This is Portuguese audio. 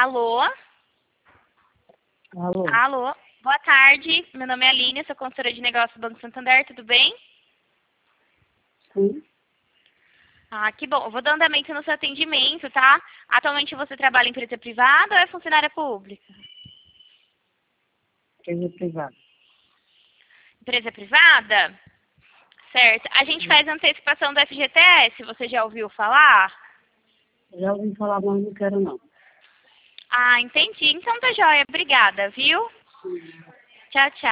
Alô? Alô? Alô? Boa tarde, meu nome é Aline, sou consultora de negócios do Banco Santander, tudo bem? Sim, Ah, que bom. Eu vou dar andamento no seu atendimento, tá? Atualmente você trabalha em empresa privada ou é funcionária pública? empresa privada. Empresa privada? Certo. A gente faz antecipação do FGTS, você já ouviu falar? Já ouvi falar, mas não quero não. Ah, entendi. Então tá joia. Obrigada, viu? Tchau, tchau.